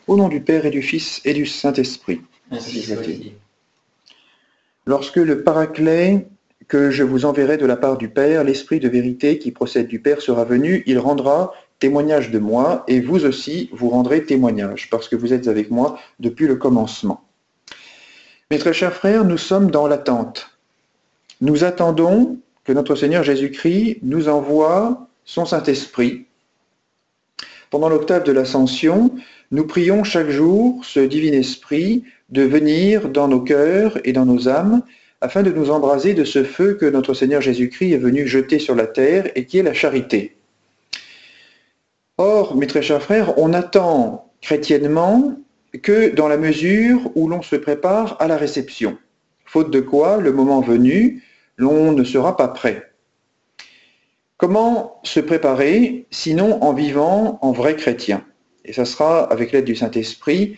Au nom du Père et du Fils et du Saint-Esprit. Ainsi soit-il. Lorsque le Paraclet que je vous enverrai de la part du Père, l'Esprit de vérité qui procède du Père sera venu, il rendra témoignage de moi, et vous aussi, vous rendrez témoignage, parce que vous êtes avec moi depuis le commencement. Mes très chers frères, nous sommes dans l'attente. Nous attendons que notre Seigneur Jésus-Christ nous envoie son Saint-Esprit. Pendant l'octave de l'Ascension, nous prions chaque jour ce divin Esprit de venir dans nos cœurs et dans nos âmes afin de nous embraser de ce feu que notre Seigneur Jésus-Christ est venu jeter sur la terre et qui est la charité. Or, mes très chers frères, on attend chrétiennement que dans la mesure où l'on se prépare à la réception, faute de quoi, le moment venu, l'on ne sera pas prêt. Comment se préparer, sinon en vivant en vrai chrétien? Et ça sera, avec l'aide du Saint-Esprit,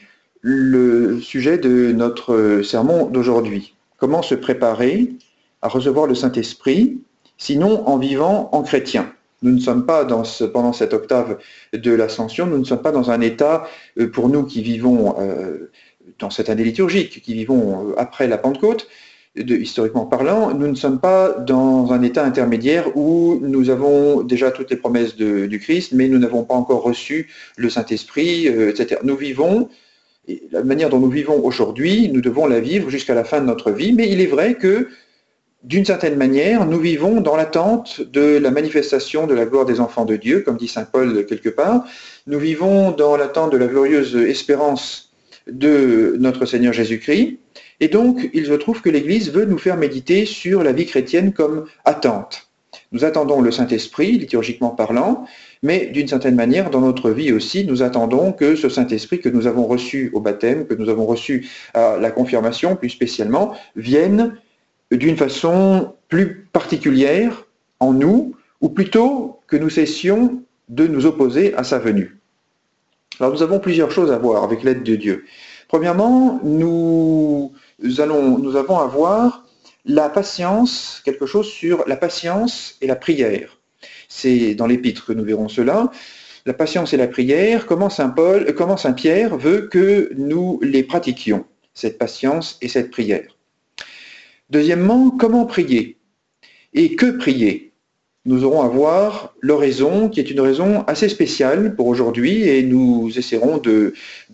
le sujet de notre sermon d'aujourd'hui. Comment se préparer à recevoir le Saint-Esprit, sinon en vivant en chrétien? Nous ne sommes pas, pendant cette octave de l'Ascension, nous ne sommes pas dans un état, pour nous qui vivons dans cette année liturgique, qui vivons après la Pentecôte, historiquement parlant, nous ne sommes pas dans un état intermédiaire où nous avons déjà toutes les promesses du Christ, mais nous n'avons pas encore reçu le Saint-Esprit, etc. Nous vivons, et la manière dont nous vivons aujourd'hui, nous devons la vivre jusqu'à la fin de notre vie, mais il est vrai que, d'une certaine manière, nous vivons dans l'attente de la manifestation de la gloire des enfants de Dieu, comme dit saint Paul quelque part. Nous vivons dans l'attente de la glorieuse espérance de notre Seigneur Jésus-Christ. Et donc, il se trouve que l'Église veut nous faire méditer sur la vie chrétienne comme attente. Nous attendons le Saint-Esprit, liturgiquement parlant, mais d'une certaine manière, dans notre vie aussi, nous attendons que ce Saint-Esprit que nous avons reçu au baptême, que nous avons reçu à la confirmation plus spécialement, vienne d'une façon plus particulière en nous, ou plutôt que nous cessions de nous opposer à sa venue. Alors nous avons plusieurs choses à voir avec l'aide de Dieu. Premièrement, nous avons à voir la patience, quelque chose sur la patience et la prière. C'est dans l'Épître que nous verrons cela. La patience et la prière, comment saint Pierre veut que nous les pratiquions, cette patience et cette prière. Deuxièmement, comment prier? Et que prier? Nous aurons à voir l'oraison, qui est une oraison assez spéciale pour aujourd'hui, et nous essaierons de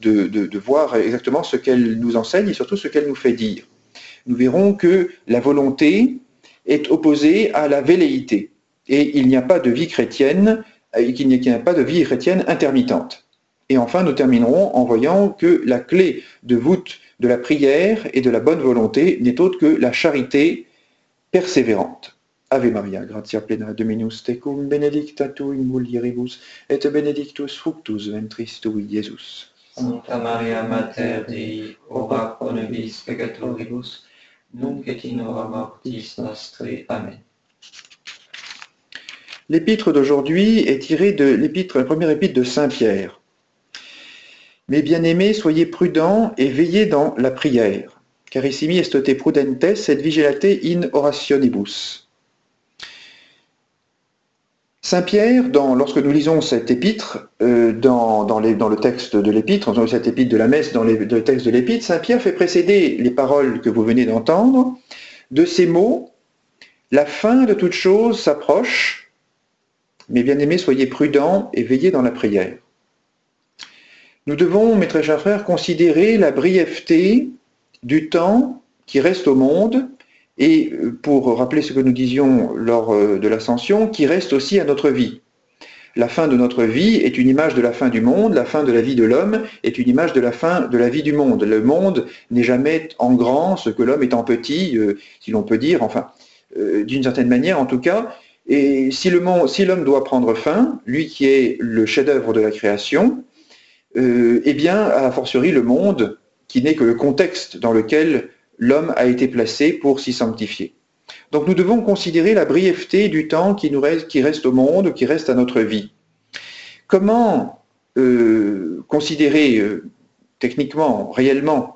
voir exactement ce qu'elle nous enseigne et surtout ce qu'elle nous fait dire. Nous verrons que la volonté est opposée à la velléité, et il n'y a pas de vie chrétienne, qu'il n'y a pas de vie chrétienne intermittente. Et enfin, nous terminerons en voyant que la clé de voûte de la prière et de la bonne volonté n'est autre que la charité persévérante. Ave Maria, gratia plena Dominus tecum, benedicta tu in mulieribus, et benedictus fructus ventris tui, Iesus. Sancta Maria Mater Dei, ora pro nobis peccatoribus, nunc et in hora mortis nostre. Amen. L'épître d'aujourd'hui est tirée de la première épître de saint Pierre. Mes bien-aimés, soyez prudents et veillez dans la prière. Carissimi estote prudentes et vigilate in orationibus. Saint Pierre, lorsque nous lisons cette épître, dans le texte de l'épître, dans cette épître de la messe, dans le texte de l'épître, Saint Pierre fait précéder les paroles que vous venez d'entendre de ces mots: la fin de toute chose s'approche, mes bien-aimés, soyez prudents et veillez dans la prière. Nous devons, mes très chers frères, considérer la brièveté du temps qui reste au monde, et pour rappeler ce que nous disions lors de l'Ascension, qui reste aussi à notre vie. La fin de notre vie est une image de la fin du monde, la fin de la vie de l'homme est une image de la fin de la vie du monde. Le monde n'est jamais en grand ce que l'homme est en petit, si l'on peut dire, enfin, d'une certaine manière en tout cas. Et si l'homme doit prendre fin, lui qui est le chef-d'œuvre de la création, eh bien, a fortiori le monde, qui n'est que le contexte dans lequel l'homme a été placé pour s'y sanctifier. Donc nous devons considérer la brièveté du temps qui reste au monde, qui reste à notre vie. Comment considérer techniquement, réellement,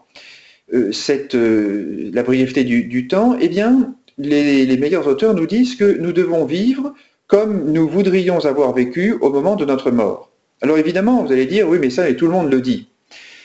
la brièveté du temps? Eh bien, les meilleurs auteurs nous disent que nous devons vivre comme nous voudrions avoir vécu au moment de notre mort. Alors évidemment, vous allez dire, oui, mais ça, et tout le monde le dit.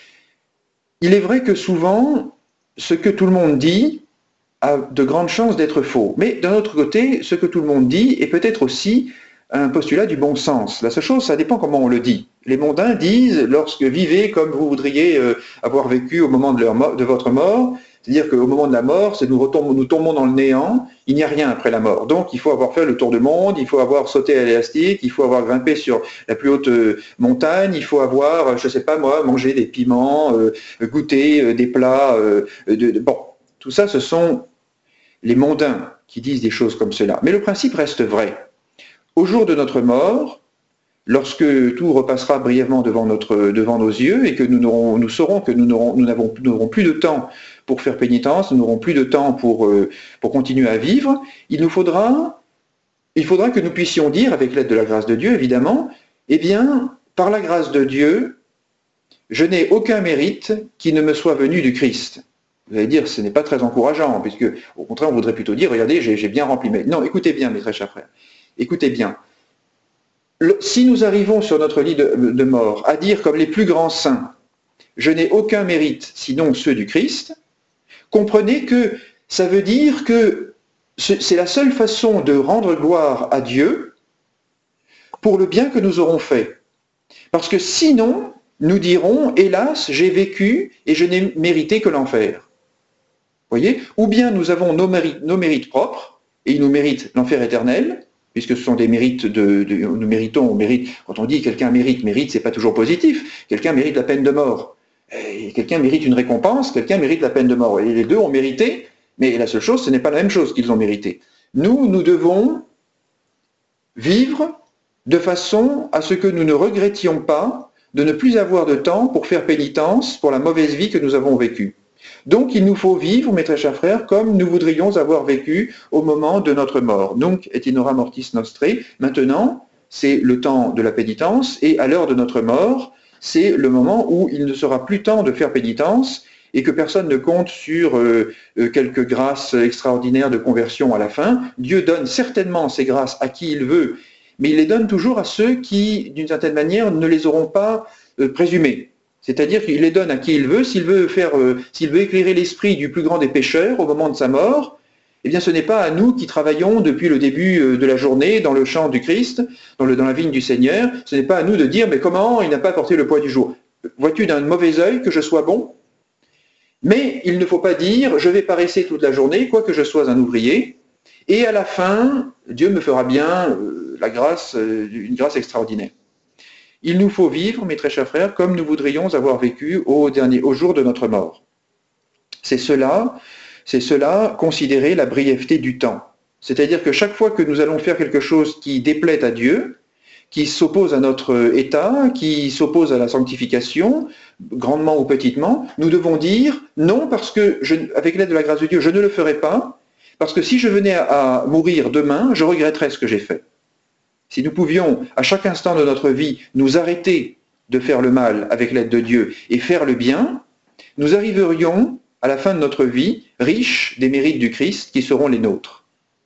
il est vrai que souvent, ce que tout le monde dit a de grandes chances d'être faux. Mais d'un autre côté, ce que tout le monde dit est peut-être aussi un postulat du bon sens. La seule chose, ça dépend comment on le dit. Les mondains disent, lorsque vivez comme vous voudriez avoir vécu au moment de votre mort, c'est-à-dire qu'au moment de la mort, nous tombons dans le néant, il n'y a rien après la mort. Donc il faut avoir fait le tour du monde, il faut avoir sauté à l'élastique, il faut avoir grimpé sur la plus haute montagne, il faut avoir, je ne sais pas moi, mangé des piments, goûté des plats. Bon, tout ça, ce sont les mondains qui disent des choses comme cela. Mais le principe reste vrai. Au jour de notre mort, lorsque tout repassera brièvement devant nos yeux et que nous saurons que nous n'aurons plus de temps pour faire pénitence, nous n'aurons plus de temps pour continuer à vivre, il faudra que nous puissions dire, avec l'aide de la grâce de Dieu évidemment, eh bien, par la grâce de Dieu, je n'ai aucun mérite qui ne me soit venu du Christ. Vous allez dire, ce n'est pas très encourageant, puisque au contraire, on voudrait plutôt dire, regardez, j'ai bien rempli mes... Non, écoutez bien, mes très chers frères, écoutez bien. Si nous arrivons sur notre lit de mort à dire comme les plus grands saints, je n'ai aucun mérite sinon ceux du Christ, comprenez que ça veut dire que c'est la seule façon de rendre gloire à Dieu pour le bien que nous aurons fait. Parce que sinon, nous dirons, hélas, j'ai vécu et je n'ai mérité que l'enfer. Voyez ? Ou bien nous avons nos mérites propres, et ils nous méritent l'enfer éternel, puisque ce sont des mérites nous méritons, on mérite, quand on dit quelqu'un mérite, c'est pas toujours positif. Quelqu'un mérite la peine de mort. Et quelqu'un mérite une récompense, quelqu'un mérite la peine de mort. Et les deux ont mérité, mais la seule chose, ce n'est pas la même chose qu'ils ont mérité. Nous devons vivre de façon à ce que nous ne regrettions pas de ne plus avoir de temps pour faire pénitence pour la mauvaise vie que nous avons vécue. Donc il nous faut vivre, mes très chers frères, comme nous voudrions avoir vécu au moment de notre mort. Donc, et in hora mortis nostrae, maintenant, c'est le temps de la pénitence, et à l'heure de notre mort, c'est le moment où il ne sera plus temps de faire pénitence, et que personne ne compte sur quelques grâces extraordinaires de conversion à la fin. Dieu donne certainement ces grâces à qui il veut, mais il les donne toujours à ceux qui, d'une certaine manière, ne les auront pas présumées. C'est-à-dire qu'il les donne à qui il veut. S'il veut éclairer l'esprit du plus grand des pécheurs au moment de sa mort, eh bien ce n'est pas à nous qui travaillons depuis le début de la journée dans le champ du Christ, dans la vigne du Seigneur, ce n'est pas à nous de dire « mais comment il n'a pas porté le poids du jour ?» Vois-tu d'un mauvais œil que je sois bon ? Mais il ne faut pas dire « je vais paresser toute la journée, quoique je sois un ouvrier, et à la fin, Dieu me fera bien une grâce extraordinaire. » Il nous faut vivre, mes très chers frères, comme nous voudrions avoir vécu au jour de notre mort. C'est cela, considérer la brièveté du temps. C'est-à-dire que chaque fois que nous allons faire quelque chose qui déplaît à Dieu, qui s'oppose à notre état, qui s'oppose à la sanctification, grandement ou petitement, nous devons dire non, parce que, avec l'aide de la grâce de Dieu, je ne le ferai pas, parce que si je venais à mourir demain, je regretterais ce que j'ai fait. Si nous pouvions, à chaque instant de notre vie, nous arrêter de faire le mal avec l'aide de Dieu et faire le bien, nous arriverions, à la fin de notre vie, riches des mérites du Christ qui seront les nôtres.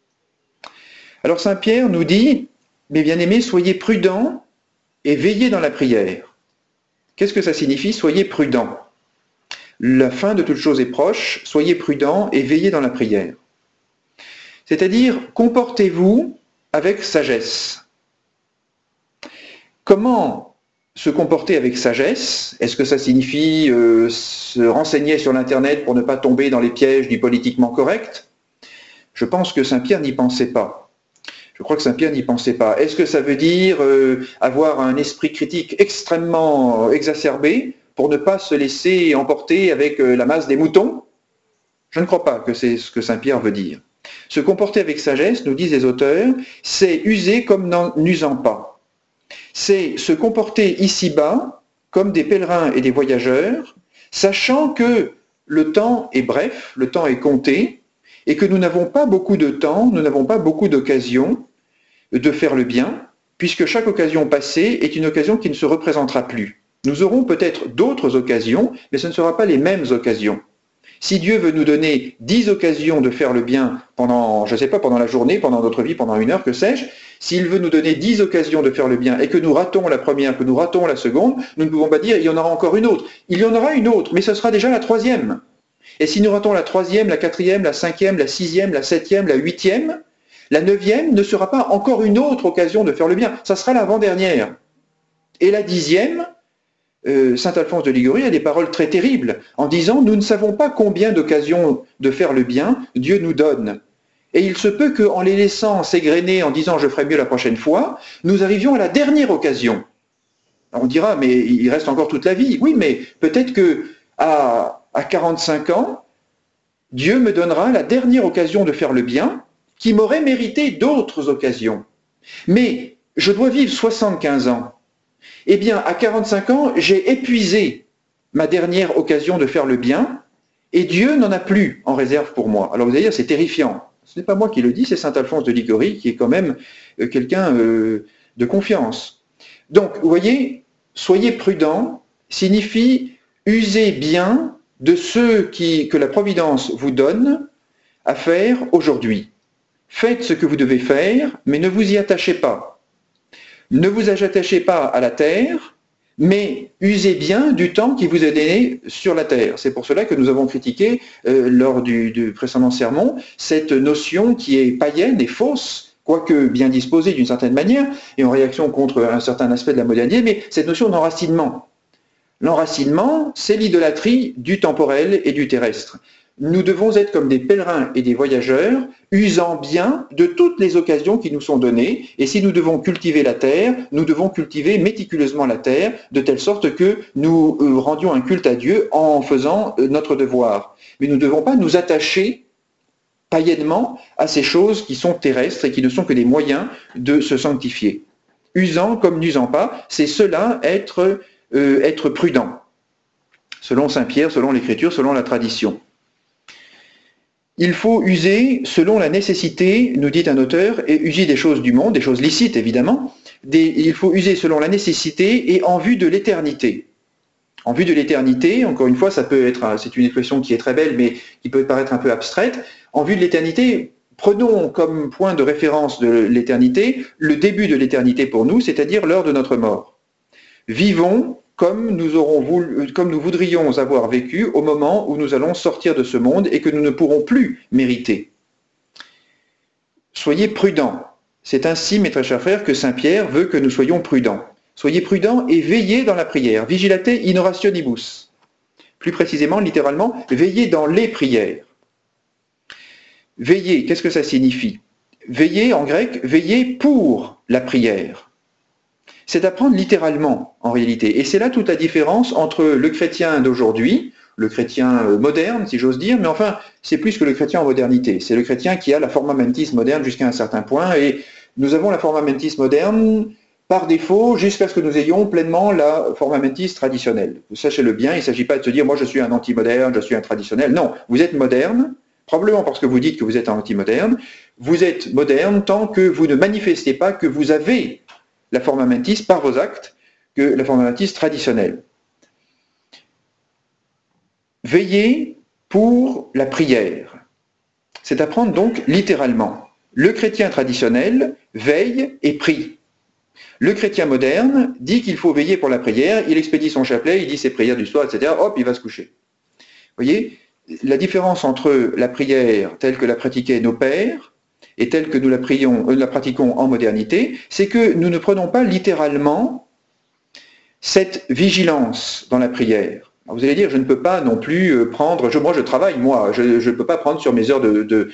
Alors Saint Pierre nous dit, mes bien-aimés, soyez prudents et veillez dans la prière. Qu'est-ce que ça signifie, soyez prudents? La fin de toute chose est proche, soyez prudents et veillez dans la prière. C'est-à-dire, comportez-vous avec sagesse. Comment se comporter avec sagesse? Est-ce que ça signifie se renseigner sur l'Internet pour ne pas tomber dans les pièges du politiquement correct? Je pense que Saint Pierre n'y pensait pas. Je crois que Saint Pierre n'y pensait pas. Est-ce que ça veut dire avoir un esprit critique extrêmement exacerbé pour ne pas se laisser emporter avec la masse des moutons? Je ne crois pas que c'est ce que Saint Pierre veut dire. Se comporter avec sagesse, nous disent les auteurs, c'est user comme n'en usant pas. C'est se comporter ici-bas comme des pèlerins et des voyageurs, sachant que le temps est bref, le temps est compté, et que nous n'avons pas beaucoup de temps, nous n'avons pas beaucoup d'occasions de faire le bien, puisque chaque occasion passée est une occasion qui ne se représentera plus. Nous aurons peut-être d'autres occasions, mais ce ne sera pas les mêmes occasions. Si Dieu veut nous donner 10 occasions de faire le bien pendant, je ne sais pas, pendant la journée, pendant notre vie, pendant une heure, que sais-je, S'il veut nous donner 10 occasions de faire le bien et que nous ratons la première, que nous ratons la seconde, nous ne pouvons pas dire il y en aura encore une autre. Il y en aura une autre, mais ce sera déjà la troisième. Et si nous ratons la troisième, la quatrième, la cinquième, la sixième, la septième, la huitième, la neuvième ne sera pas encore une autre occasion de faire le bien. Ça sera l'avant-dernière. Et la dixième, saint Alphonse de Liguori a des paroles très terribles en disant « Nous ne savons pas combien d'occasions de faire le bien Dieu nous donne. Et il se peut qu'en les laissant s'égrener en disant « Je ferai mieux la prochaine fois », nous arrivions à la dernière occasion. » On dira « Mais il reste encore toute la vie. » Oui, mais peut-être qu'à 45 ans, Dieu me donnera la dernière occasion de faire le bien qui m'aurait mérité d'autres occasions. Mais je dois vivre 75 ans. Eh bien, à 45 ans, j'ai épuisé ma dernière occasion de faire le bien, et Dieu n'en a plus en réserve pour moi. Alors vous allez dire, c'est terrifiant. Ce n'est pas moi qui le dis, c'est saint Alphonse de Liguori, qui est quand même quelqu'un de confiance. Donc, vous voyez, soyez prudents signifie user bien de ceux que la Providence vous donne à faire aujourd'hui. Faites ce que vous devez faire, mais ne vous y attachez pas. Ne vous attachez pas à la terre, mais usez bien du temps qui vous est donné sur la terre. C'est pour cela que nous avons critiqué, lors du précédent sermon, cette notion qui est païenne et fausse, quoique bien disposée d'une certaine manière, et en réaction contre un certain aspect de la modernité, mais cette notion d'enracinement. L'enracinement, c'est l'idolâtrie du temporel et du terrestre. Nous devons être comme des pèlerins et des voyageurs, usant bien de toutes les occasions qui nous sont données, et si nous devons cultiver la terre, nous devons cultiver méticuleusement la terre, de telle sorte que nous rendions un culte à Dieu en faisant notre devoir. Mais nous ne devons pas nous attacher païennement à ces choses qui sont terrestres et qui ne sont que des moyens de se sanctifier. Usant comme n'usant pas, c'est cela être prudent, selon saint Pierre, selon l'Écriture, selon la tradition. Il faut user selon la nécessité, nous dit un auteur, et user des choses du monde, des choses licites évidemment, il faut user selon la nécessité et en vue de l'éternité. En vue de l'éternité, encore une fois, c'est une expression qui est très belle, mais qui peut paraître un peu abstraite. En vue de l'éternité, prenons comme point de référence de l'éternité le début de l'éternité pour nous, c'est-à-dire l'heure de notre mort. Vivons comme nous voudrions avoir vécu au moment où nous allons sortir de ce monde et que nous ne pourrons plus mériter. Soyez prudents. C'est ainsi, mes très chers frères, que saint Pierre veut que nous soyons prudents. Soyez prudents et veillez dans la prière. Vigilate in orationibus. Plus précisément, littéralement, veillez dans les prières. Veillez, qu'est-ce que ça signifie? Veillez, en grec, veillez pour la prière. C'est à prendre littéralement, en réalité. Et c'est là toute la différence entre le chrétien d'aujourd'hui, le chrétien moderne, si j'ose dire, mais enfin, c'est plus que le chrétien en modernité. C'est le chrétien qui a la forma mentis moderne jusqu'à un certain point, et nous avons la forma mentis moderne par défaut, jusqu'à ce que nous ayons pleinement la forma mentis traditionnelle. Vous sachez-le bien, il ne s'agit pas de se dire « moi je suis un anti-moderne, je suis un traditionnel ». Non, vous êtes moderne, probablement parce que vous dites que vous êtes un anti-moderne. Vous êtes moderne tant que vous ne manifestez pas que vous avez la forma mentis par vos actes, que la forma mentis traditionnelle. Veillez pour la prière. C'est à prendre donc littéralement. Le chrétien traditionnel veille et prie. Le chrétien moderne dit qu'il faut veiller pour la prière, il expédie son chapelet, il dit ses prières du soir, etc. Hop, il va se coucher. Vous voyez, la différence entre la prière telle que la pratiquaient nos pères et telle que nous la pratiquons en modernité, c'est que nous ne prenons pas littéralement cette vigilance dans la prière. Alors vous allez dire, je ne peux pas non plus prendre, moi je travaille, je ne peux pas prendre sur mes heures de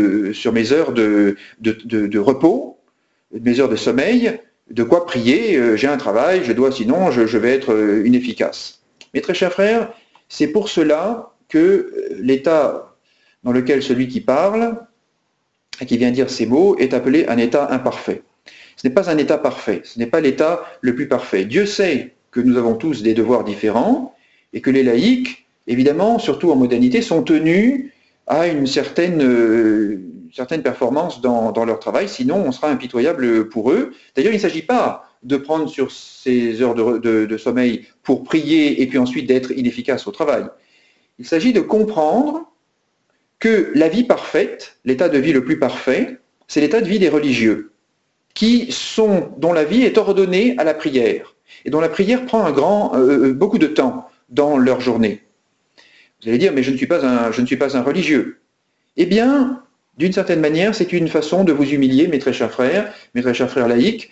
repos, mes heures de sommeil, de quoi prier, j'ai un travail, sinon je vais être inefficace. Mes très chers frères, c'est pour cela que l'état dans lequel celui qui parle, et qui vient dire ces mots, est appelé un état imparfait. Ce n'est pas un état parfait, ce n'est pas l'état le plus parfait. Dieu sait que nous avons tous des devoirs différents, et que les laïcs, évidemment, surtout en modernité, sont tenus à une certaine performance dans leur travail, sinon on sera impitoyable pour eux. D'ailleurs, il ne s'agit pas de prendre sur ces heures de sommeil pour prier et puis ensuite d'être inefficace au travail. Il s'agit de comprendre que la vie parfaite, l'état de vie le plus parfait, c'est l'état de vie des religieux. dont la vie est ordonnée à la prière, et dont la prière prend beaucoup de temps dans leur journée. Vous allez dire, mais je ne suis pas un religieux. Eh bien, d'une certaine manière, c'est une façon de vous humilier, mes très chers frères laïcs.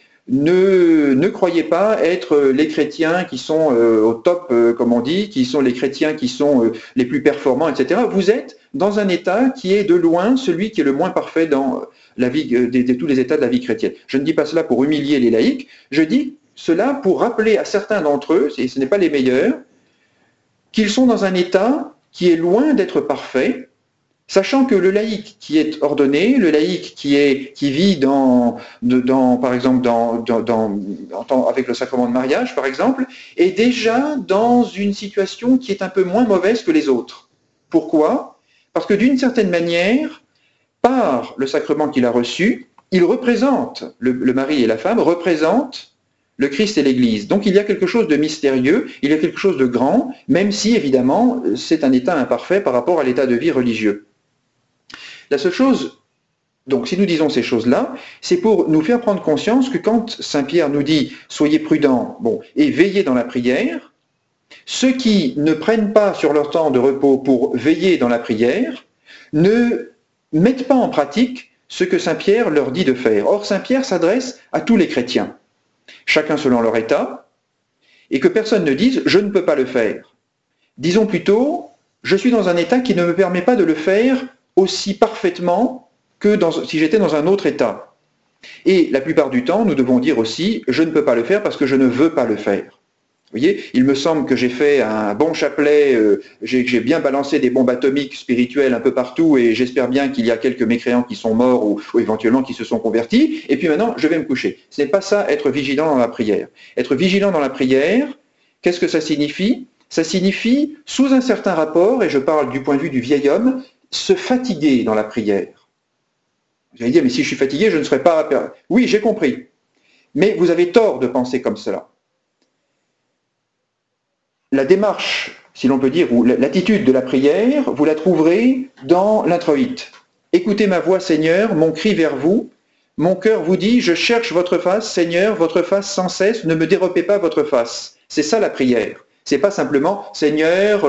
Ne croyez pas être les chrétiens qui sont au top, comme on dit, qui sont les chrétiens qui sont les plus performants, etc. Vous êtes dans un état qui est de loin celui qui est le moins parfait dans la vie, tous les états de la vie chrétienne. Je ne dis pas cela pour humilier les laïcs, je dis cela pour rappeler à certains d'entre eux, et ce n'est pas les meilleurs, qu'ils sont dans un état qui est loin d'être parfait, sachant que le laïc qui est ordonné, le laïc qui vit par exemple avec le sacrement de mariage, par exemple, est déjà dans une situation qui est un peu moins mauvaise que les autres. Pourquoi ? Parce que d'une certaine manière, par le sacrement qu'il a reçu, il représente, le mari et la femme représentent le Christ et l'Église. Donc il y a quelque chose de mystérieux, il y a quelque chose de grand, même si évidemment c'est un état imparfait par rapport à l'état de vie religieux. La seule chose, donc si nous disons ces choses-là, c'est pour nous faire prendre conscience que quand Saint Pierre nous dit « soyez prudents et veillez dans la prière », ceux qui ne prennent pas sur leur temps de repos pour veiller dans la prière ne mettent pas en pratique ce que Saint Pierre leur dit de faire. Or, Saint Pierre s'adresse à tous les chrétiens, chacun selon leur état, et que personne ne dise « je ne peux pas le faire ». Disons plutôt « je suis dans un état qui ne me permet pas de le faire aussi parfaitement que si j'étais dans un autre état ». Et la plupart du temps, nous devons dire aussi « je ne peux pas le faire parce que je ne veux pas le faire ». Vous voyez, il me semble que j'ai fait un bon chapelet, j'ai bien balancé des bombes atomiques spirituelles un peu partout et j'espère bien qu'il y a quelques mécréants qui sont morts ou éventuellement qui se sont convertis. Et puis maintenant, je vais me coucher. Ce n'est pas ça, être vigilant dans la prière. Être vigilant dans la prière, qu'est-ce que ça signifie ? Ça signifie, sous un certain rapport, et je parle du point de vue du vieil homme, se fatiguer dans la prière. Vous allez dire, mais si je suis fatigué, je ne serai pas... Oui, j'ai compris. Mais vous avez tort de penser comme cela. La démarche, si l'on peut dire, ou l'attitude de la prière, vous la trouverez dans l'introïte. Écoutez ma voix, Seigneur, mon cri vers vous. Mon cœur vous dit, je cherche votre face, Seigneur, votre face sans cesse, ne me dérobez pas votre face. C'est ça la prière. C'est pas simplement, Seigneur,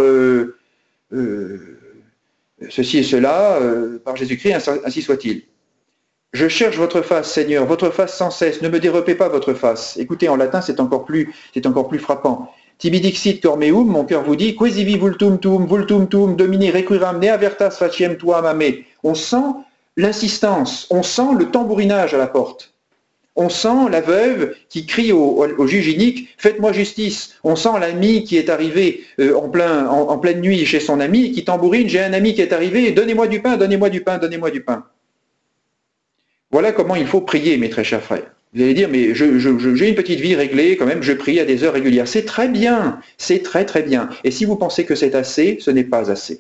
ceci et cela, par Jésus-Christ, ainsi soit-il. Je cherche votre face, Seigneur, votre face sans cesse, ne me dérobez pas votre face. Écoutez, en latin, c'est encore plus frappant. Tibi dixit cor meum, mon cœur vous dit, quesivi vultum tum, domini requiram ne avertas faciem tuam ame. On sent l'insistance, on sent le tambourinage à la porte. On sent la veuve qui crie au juge inique, faites-moi justice. On sent l'ami qui est arrivé en pleine nuit chez son ami et qui tambourine, j'ai un ami qui est arrivé, donnez-moi du pain, donnez-moi du pain, donnez-moi du pain. Voilà comment il faut prier, mes très chers frères. Vous allez dire, mais j'ai une petite vie réglée quand même, je prie à des heures régulières. C'est très bien, c'est très très bien. Et si vous pensez que c'est assez, ce n'est pas assez.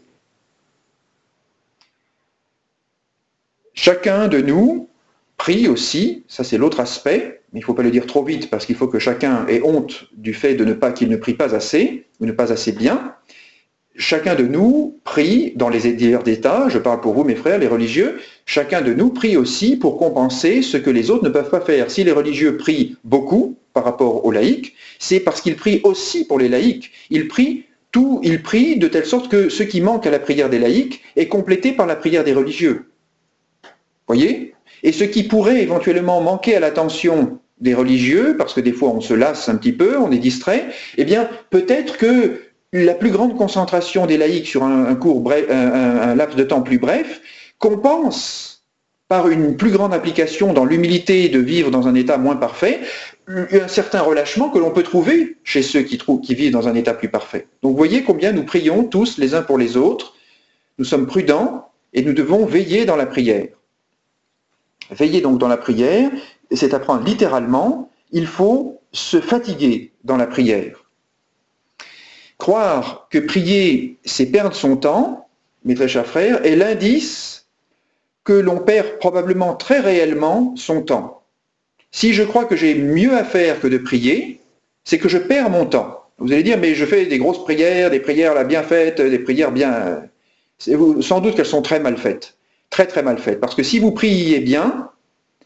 Chacun de nous prie aussi, ça c'est l'autre aspect, mais il ne faut pas le dire trop vite parce qu'il faut que chacun ait honte du fait qu'il ne prie pas assez, ou ne pas assez bien. Chacun de nous prie dans les divers états, je parle pour vous mes frères, les religieux, chacun de nous prie aussi pour compenser ce que les autres ne peuvent pas faire. Si les religieux prient beaucoup par rapport aux laïcs, c'est parce qu'ils prient aussi pour les laïcs. Ils prient de telle sorte que ce qui manque à la prière des laïcs est complété par la prière des religieux. Voyez ? Et ce qui pourrait éventuellement manquer à l'attention des religieux, parce que des fois on se lasse un petit peu, on est distrait, eh bien peut-être que la plus grande concentration des laïcs sur un laps de temps plus bref compense par une plus grande application dans l'humilité de vivre dans un état moins parfait, un certain relâchement que l'on peut trouver chez ceux qui vivent dans un état plus parfait. Donc vous voyez combien nous prions tous les uns pour les autres, nous sommes prudents et nous devons veiller dans la prière. Veiller donc dans la prière, c'est apprendre littéralement, il faut se fatiguer dans la prière. Croire que prier, c'est perdre son temps, mes très chers frères, est l'indice que l'on perd probablement très réellement son temps. Si je crois que j'ai mieux à faire que de prier, c'est que je perds mon temps. Vous allez dire, mais je fais des grosses prières, des prières là bien faites, des prières bien... Sans doute qu'elles sont très mal faites. Très très mal faites. Parce que si vous priez bien,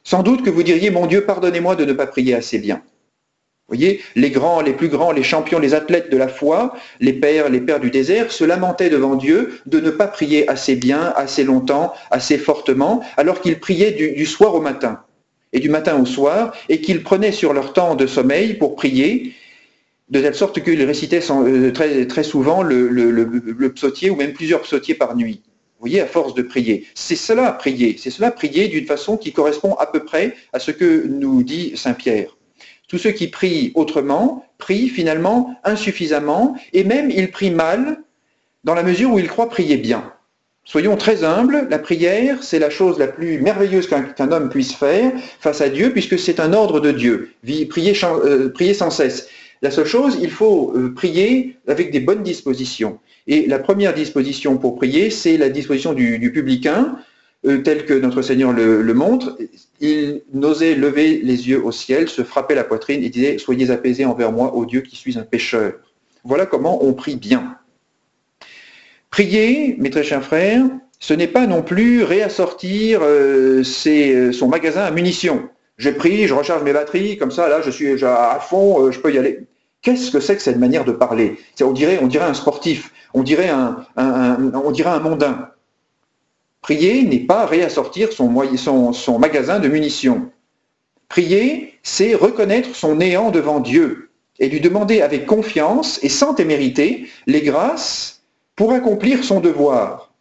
Sans doute que vous diriez, mon Dieu, pardonnez-moi de ne pas prier assez bien. Vous voyez, les grands, les plus grands, les champions, les athlètes de la foi, les pères du désert, se lamentaient devant Dieu de ne pas prier assez bien, assez longtemps, assez fortement, alors qu'ils priaient du soir au matin, et du matin au soir, et qu'ils prenaient sur leur temps de sommeil pour prier, de telle sorte qu'ils récitaient très, très souvent le psautier, ou même plusieurs psautiers par nuit. Vous voyez, à force de prier. C'est cela prier d'une façon qui correspond à peu près à ce que nous dit Saint Pierre. Tous ceux qui prient autrement prient finalement insuffisamment, et même ils prient mal dans la mesure où ils croient prier bien. Soyons très humbles, la prière, c'est la chose la plus merveilleuse qu'un homme puisse faire face à Dieu, puisque c'est un ordre de Dieu. Prier sans cesse. La seule chose, il faut prier avec des bonnes dispositions. Et la première disposition pour prier, c'est la disposition du publicain, tel que notre Seigneur le montre. Il n'osait lever les yeux au ciel, se frappait la poitrine et disait « Soyez apaisés envers moi, ô Dieu, qui suis un pécheur ». Voilà comment on prie bien. Prier, mes très chers frères, ce n'est pas non plus réassortir son magasin à munitions. Je prie, je recharge mes batteries, comme ça, là, je suis à fond, je peux y aller. Qu'est-ce que c'est que cette manière de parler? On dirait un sportif, on dirait un mondain. Prier n'est pas réassortir son magasin de munitions. Prier, c'est reconnaître son néant devant Dieu et lui demander avec confiance et sans témérité les grâces pour accomplir son devoir.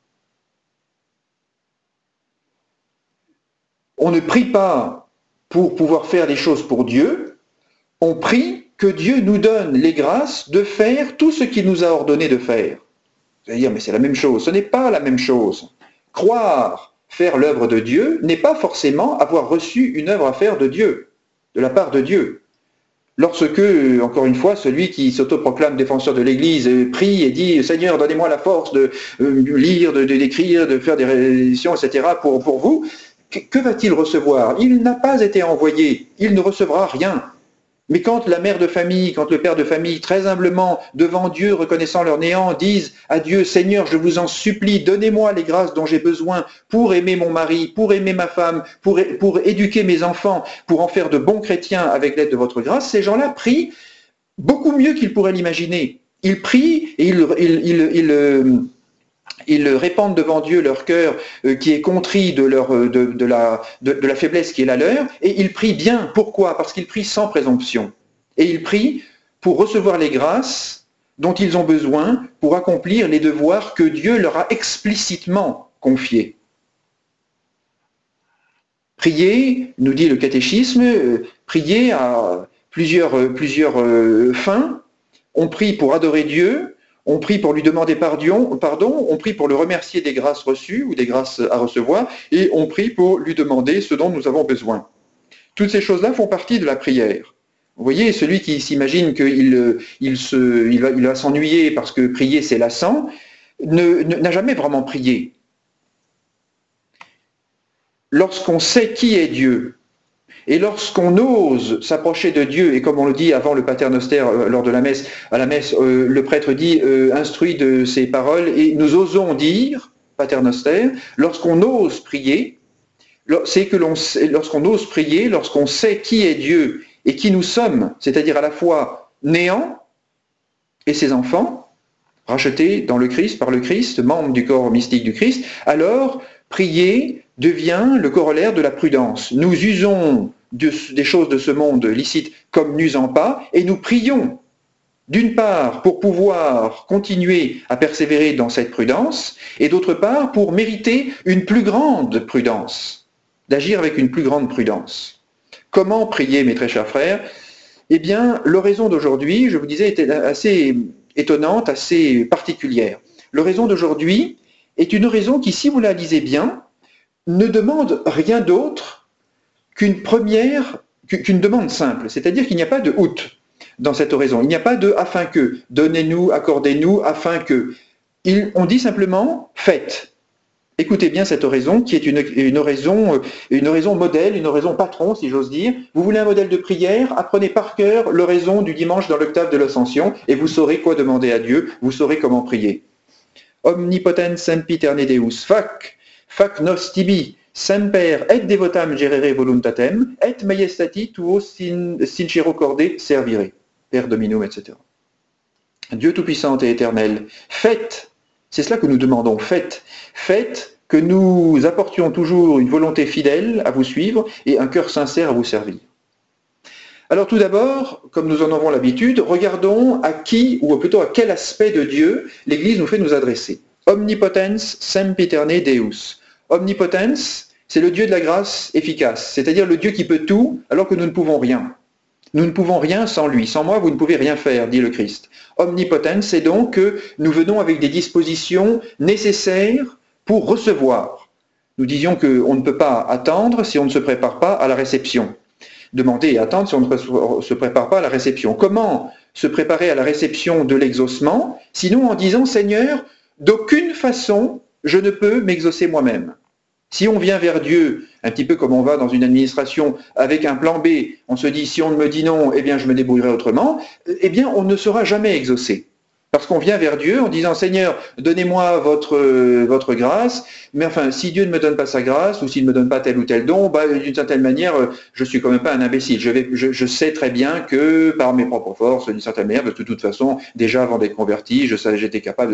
On ne prie pas pour pouvoir faire des choses pour Dieu, on prie que Dieu nous donne les grâces de faire tout ce qu'il nous a ordonné de faire. Vous allez dire, mais c'est la même chose. Ce n'est pas la même chose. Croire faire l'œuvre de Dieu n'est pas forcément avoir reçu une œuvre à faire de Dieu, de la part de Dieu. Lorsque, encore une fois, celui qui s'autoproclame défenseur de l'Église prie et dit « Seigneur, donnez-moi la force de lire, d'écrire, de faire des révisions, etc. pour vous », que va-t-il recevoir? Il n'a pas été envoyé, il ne recevra rien. Mais quand la mère de famille, quand le père de famille, très humblement, devant Dieu, reconnaissant leur néant, disent à Dieu, Seigneur, je vous en supplie, donnez-moi les grâces dont j'ai besoin pour aimer mon mari, pour aimer ma femme, pour éduquer mes enfants, pour en faire de bons chrétiens avec l'aide de votre grâce, ces gens-là prient beaucoup mieux qu'ils pourraient l'imaginer. Ils prient et ils répandent devant Dieu leur cœur qui est contrit de la faiblesse qui est la leur, et ils prient bien. Pourquoi? Parce qu'ils prient sans présomption. Et ils prient pour recevoir les grâces dont ils ont besoin pour accomplir les devoirs que Dieu leur a explicitement confiés. Prier, nous dit le catéchisme, prier à plusieurs fins. On prie pour adorer Dieu, on prie pour lui demander pardon, on prie pour le remercier des grâces reçues ou des grâces à recevoir, et on prie pour lui demander ce dont nous avons besoin. Toutes ces choses-là font partie de la prière. Vous voyez, celui qui s'imagine qu'il va s'ennuyer parce que prier c'est lassant, n'a jamais vraiment prié. Lorsqu'on sait qui est Dieu, et lorsqu'on ose s'approcher de Dieu, et comme on le dit avant le paternoster lors de la messe, à la messe, le prêtre dit instruit de ses paroles, et nous osons dire, paternoster, lorsqu'on ose prier, c'est que lorsqu'on ose prier, lorsqu'on sait qui est Dieu et qui nous sommes, c'est-à-dire à la fois néant et ses enfants, rachetés dans le Christ, par le Christ, membres du corps mystique du Christ, alors prier devient le corollaire de la prudence. Nous usons des choses de ce monde licites comme n'usant pas, et nous prions, d'une part, pour pouvoir continuer à persévérer dans cette prudence, et d'autre part, pour mériter une plus grande prudence, d'agir avec une plus grande prudence. Comment prier, mes très chers frères? Eh bien, l'oraison d'aujourd'hui, je vous disais, était assez étonnante, assez particulière. L'oraison d'aujourd'hui est une oraison qui, si vous la lisez bien, ne demande rien d'autre qu'une demande simple, c'est-à-dire qu'il n'y a pas de « out » dans cette oraison, il n'y a pas de « afin que »,« donnez-nous »,« accordez-nous »,« afin que ». On dit simplement « faites ». Écoutez bien cette oraison qui est une oraison modèle, une oraison patron, si j'ose dire. Vous voulez un modèle de prière? Apprenez par cœur l'oraison du dimanche dans l'octave de l'Ascension et vous saurez quoi demander à Dieu, vous saurez comment prier. Omnipotens sempiterne Deus, fac nos tibi, semper et devotam gerere voluntatem, et maiestati tuo sincero corde servire, per dominum, etc. Dieu Tout-Puissant et Éternel, faites, c'est cela que nous demandons, faites que nous apportions toujours une volonté fidèle à vous suivre et un cœur sincère à vous servir. Alors tout d'abord, comme nous en avons l'habitude, regardons à qui, ou plutôt à quel aspect de Dieu l'Église nous fait nous adresser. Omnipotens sempiterne Deus. Omnipotens, c'est le Dieu de la grâce efficace, c'est-à-dire le Dieu qui peut tout alors que nous ne pouvons rien. Nous ne pouvons rien sans lui. Sans moi, vous ne pouvez rien faire, dit le Christ. Omnipotens, c'est donc que nous venons avec des dispositions nécessaires pour recevoir. Nous disions qu'on ne peut pas attendre si on ne se prépare pas à la réception. Demander et attendre si on ne se prépare pas à la réception. Comment se préparer à la réception de l'exaucement, sinon en disant « Seigneur, d'aucune façon je ne peux m'exaucer moi-même ». Si on vient vers Dieu, un petit peu comme on va dans une administration avec un plan B, on se dit si on me dit non, eh bien je me débrouillerai autrement, eh bien on ne sera jamais exaucé. Parce qu'on vient vers Dieu en disant Seigneur, donnez-moi votre grâce, mais enfin si Dieu ne me donne pas sa grâce ou s'il ne me donne pas tel ou tel don, d'une certaine manière, je suis quand même pas un imbécile. Je sais très bien que par mes propres forces, d'une certaine manière, parce que de toute façon, déjà avant d'être converti, j'étais capable de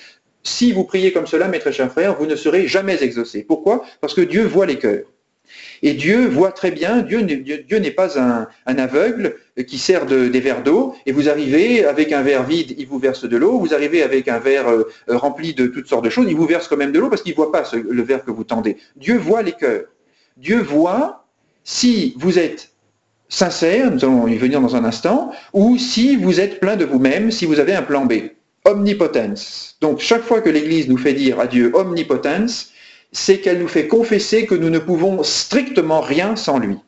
Si vous priez comme cela, mes très chers frères, vous ne serez jamais exaucés. Pourquoi ? Parce que Dieu voit les cœurs. Et Dieu voit très bien, Dieu n'est pas un aveugle qui sert des verres d'eau, et vous arrivez avec un verre vide, il vous verse de l'eau, vous arrivez avec un verre rempli de toutes sortes de choses, il vous verse quand même de l'eau parce qu'il ne voit pas le verre que vous tendez. Dieu voit les cœurs. Dieu voit si vous êtes sincère, nous allons y venir dans un instant, ou si vous êtes plein de vous-même, si vous avez un plan B. Omnipotence. Donc chaque fois que l'Église nous fait dire à Dieu omnipotence, c'est qu'elle nous fait confesser que nous ne pouvons strictement rien sans lui.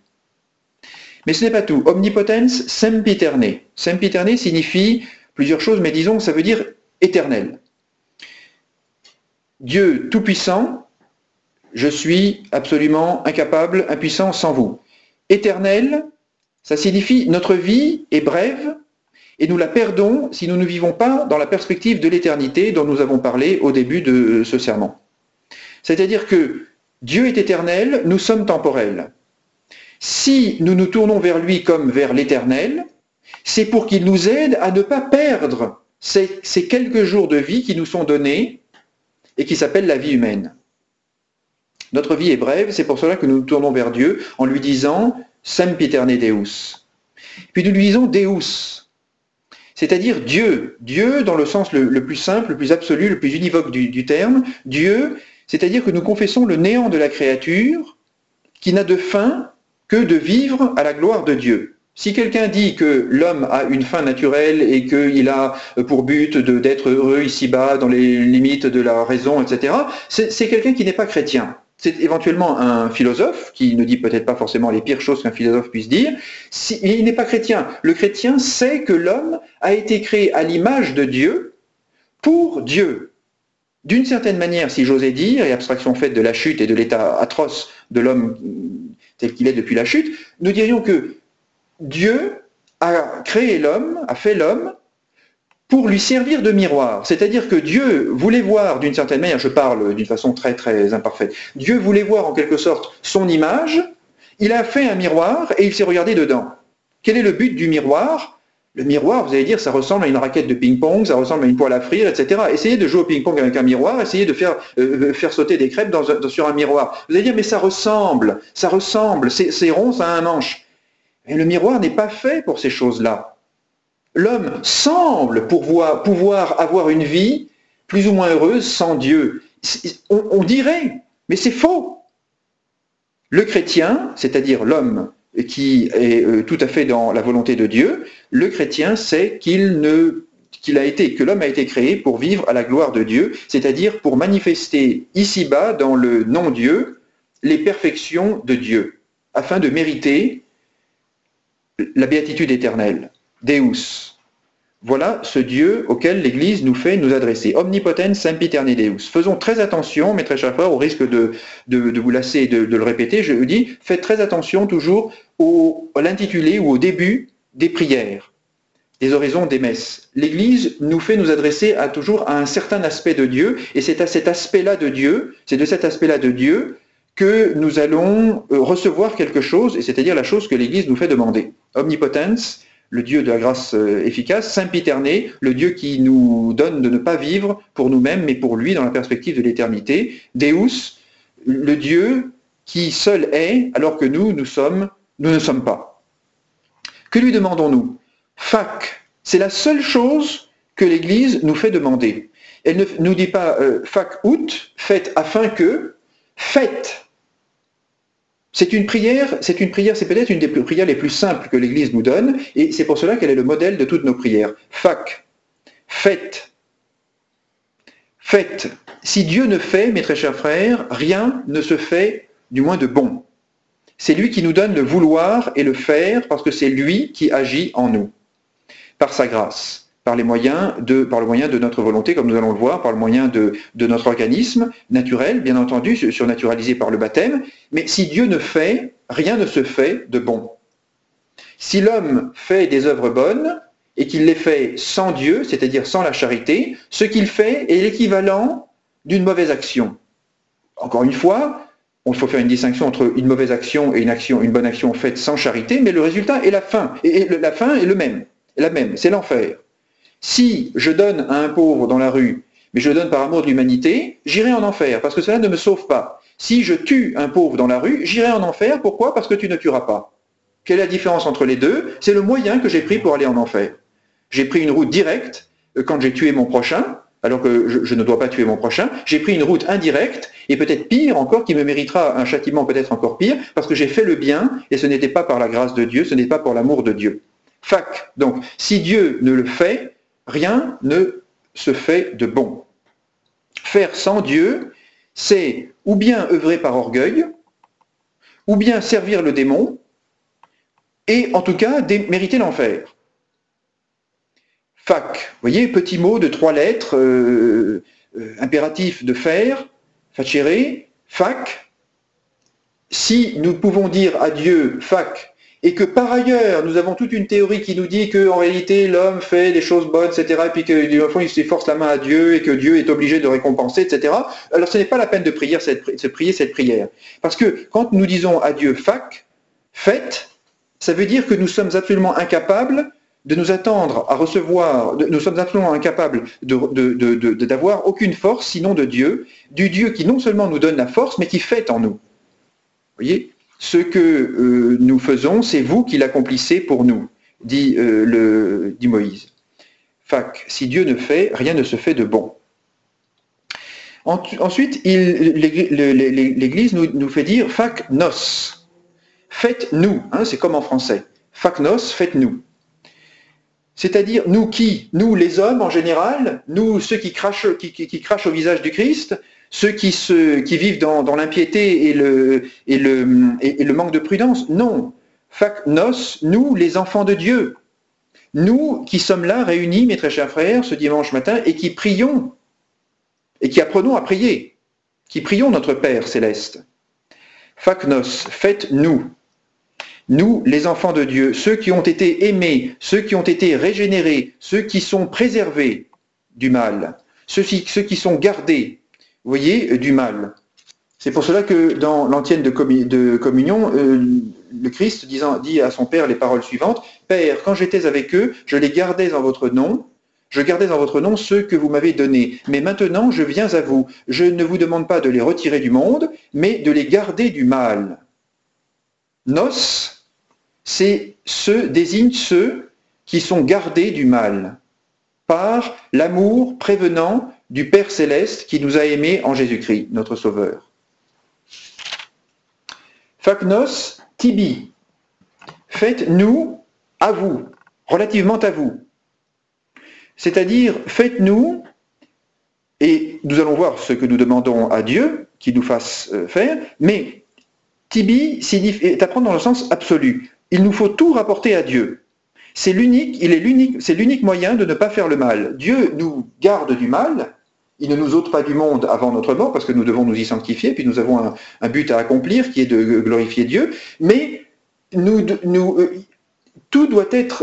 Mais ce n'est pas tout. Omnipotens sempiterne. Sempiterne signifie plusieurs choses, mais disons, ça veut dire éternel. Dieu tout-puissant, je suis absolument incapable, impuissant sans vous. Éternel, ça signifie notre vie est brève et nous la perdons si nous ne vivons pas dans la perspective de l'éternité dont nous avons parlé au début de ce sermon. C'est-à-dire que Dieu est éternel, nous sommes temporels. Si nous nous tournons vers lui comme vers l'éternel, c'est pour qu'il nous aide à ne pas perdre ces quelques jours de vie qui nous sont donnés et qui s'appellent la vie humaine. Notre vie est brève, c'est pour cela que nous nous tournons vers Dieu en lui disant « Sempiterne Deus ». Puis nous lui disons « Deus », c'est-à-dire Dieu. Dieu dans le sens le plus simple, le plus absolu, le plus univoque du terme. Dieu, c'est-à-dire que nous confessons le néant de la créature qui n'a de fin que de vivre à la gloire de Dieu. Si quelqu'un dit que l'homme a une fin naturelle et qu'il a pour but d'être heureux ici-bas, dans les limites de la raison, etc., c'est quelqu'un qui n'est pas chrétien. C'est éventuellement un philosophe, qui ne dit peut-être pas forcément les pires choses qu'un philosophe puisse dire, il n'est pas chrétien. Le chrétien sait que l'homme a été créé à l'image de Dieu, pour Dieu. D'une certaine manière, si j'osais dire, et abstraction faite de la chute et de l'état atroce de l'homme tel qu'il est depuis la chute, nous dirions que Dieu a créé l'homme, a fait l'homme, pour lui servir de miroir. C'est-à-dire que Dieu voulait voir, d'une certaine manière, je parle d'une façon très très imparfaite, Dieu voulait voir en quelque sorte son image, il a fait un miroir et il s'est regardé dedans. Quel est le but du miroir ? Le miroir, vous allez dire, ça ressemble à une raquette de ping-pong, ça ressemble à une poêle à frire, etc. Essayez de jouer au ping-pong avec un miroir, essayez de faire sauter des crêpes sur un miroir. Vous allez dire, mais ça ressemble, c'est rond, ça a un manche. Mais le miroir n'est pas fait pour ces choses-là. L'homme semble pouvoir avoir une vie plus ou moins heureuse sans Dieu. On dirait, mais c'est faux. Le chrétien, c'est-à-dire l'homme qui est tout à fait dans la volonté de Dieu, le chrétien sait que l'homme a été créé pour vivre à la gloire de Dieu, c'est-à-dire pour manifester ici-bas, dans le non-Dieu, les perfections de Dieu, afin de mériter la béatitude éternelle. Deus. Voilà ce Dieu auquel l'Église nous fait nous adresser. Omnipotens sempiterne Deus. Faisons très attention, mes très chers frères, au risque de vous lasser et de le répéter, je vous dis, faites très attention toujours à l'intitulé ou au début des prières, des oraisons, des messes. L'Église nous fait nous adresser toujours à un certain aspect de Dieu, et c'est à cet aspect-là de Dieu, c'est de cet aspect-là de Dieu que nous allons recevoir quelque chose, et c'est-à-dire la chose que l'Église nous fait demander. Omnipotens, le Dieu de la grâce efficace, Sempiterné, le Dieu qui nous donne de ne pas vivre pour nous-mêmes, mais pour lui dans la perspective de l'éternité. Deus, le Dieu qui seul est, alors que nous ne sommes pas. Que lui demandons-nous? Fac, c'est la seule chose que l'Église nous fait demander. Elle ne nous dit pas fac ut, faites afin que, faites. C'est peut-être une des prières les plus simples que l'Église nous donne, et c'est pour cela qu'elle est le modèle de toutes nos prières. Fac, faites. Faites. Si Dieu ne fait, mes très chers frères, rien ne se fait, du moins de bon. C'est lui qui nous donne le vouloir et le faire, parce que c'est lui qui agit en nous, par sa grâce, par le moyen de notre volonté, comme nous allons le voir, par le moyen de notre organisme naturel, bien entendu, surnaturalisé par le baptême. Mais si Dieu ne fait, rien ne se fait de bon. Si l'homme fait des œuvres bonnes, et qu'il les fait sans Dieu, c'est-à-dire sans la charité, ce qu'il fait est l'équivalent d'une mauvaise action. Encore une fois, il faut faire une distinction entre une mauvaise action et une bonne action faite sans charité, mais le résultat est la fin. Et la fin est la même, c'est l'enfer. Si je donne à un pauvre dans la rue, mais je le donne par amour de l'humanité, j'irai en enfer, parce que cela ne me sauve pas. Si je tue un pauvre dans la rue, j'irai en enfer. Pourquoi? Parce que tu ne tueras pas. Quelle est la différence entre les deux? C'est le moyen que j'ai pris pour aller en enfer. J'ai pris une route directe quand j'ai tué mon prochain, alors que je ne dois pas tuer mon prochain. J'ai pris une route indirecte, et peut-être pire encore, qui me méritera un châtiment peut-être encore pire, parce que j'ai fait le bien, et ce n'était pas par la grâce de Dieu, ce n'est pas pour l'amour de Dieu. Fac. Donc, si Dieu ne le fait, rien ne se fait de bon. Faire sans Dieu, c'est ou bien œuvrer par orgueil, ou bien servir le démon, et en tout cas mériter l'enfer. Fac, vous voyez, petit mot de 3 lettres, impératif de faire, facere, fac. Si nous pouvons dire à Dieu fac, et que par ailleurs nous avons toute une théorie qui nous dit qu'en réalité l'homme fait des choses bonnes, etc., et puis qu'au fond il se force la main à Dieu et que Dieu est obligé de récompenser, etc., alors ce n'est pas la peine de prier cette prière. Parce que quand nous disons à Dieu fac, faites, ça veut dire que nous sommes absolument incapables de nous attendre à recevoir, nous sommes absolument incapables d'avoir aucune force sinon de Dieu, du Dieu qui non seulement nous donne la force, mais qui fait en nous. Vous voyez, ce que nous faisons, c'est vous qui l'accomplissez pour nous, dit Moïse. Fac, si Dieu ne fait, rien ne se fait de bon. Ensuite, l'Église nous fait dire fac nos. Faites-nous, hein, c'est comme en français. Fac nos, faites-nous. C'est-à-dire, nous qui? Nous, les hommes en général, nous, ceux qui crachent au visage du Christ, ceux qui vivent dans l'impiété et le manque de prudence. Non. Fac nos, nous, les enfants de Dieu. Nous qui sommes là, réunis, mes très chers frères, ce dimanche matin, et qui prions, et qui apprenons à prier, qui prions notre Père céleste. Fac nos, faites-nous. Nous, les enfants de Dieu, ceux qui ont été aimés, ceux qui ont été régénérés, ceux qui sont préservés du mal, ceux qui sont gardés, vous voyez, du mal. C'est pour cela que dans l'antienne de communion, le Christ dit à son Père les paroles suivantes: « Père, quand j'étais avec eux, je les gardais en votre nom, je gardais en votre nom ceux que vous m'avez donnés. Mais maintenant, je viens à vous. Je ne vous demande pas de les retirer du monde, mais de les garder du mal. » Nos, désigne ceux qui sont gardés du mal par l'amour prévenant du Père céleste qui nous a aimés en Jésus-Christ, notre Sauveur. Fac nos, tibi, faites-nous à vous, relativement à vous. C'est-à-dire, faites-nous, et nous allons voir ce que nous demandons à Dieu qu'il nous fasse faire, mais tibi est à prendre dans le sens absolu. Il nous faut tout rapporter à Dieu. C'est l'unique moyen de ne pas faire le mal. Dieu nous garde du mal, il ne nous ôte pas du monde avant notre mort, parce que nous devons nous y sanctifier, puis nous avons un but à accomplir, qui est de glorifier Dieu, mais nous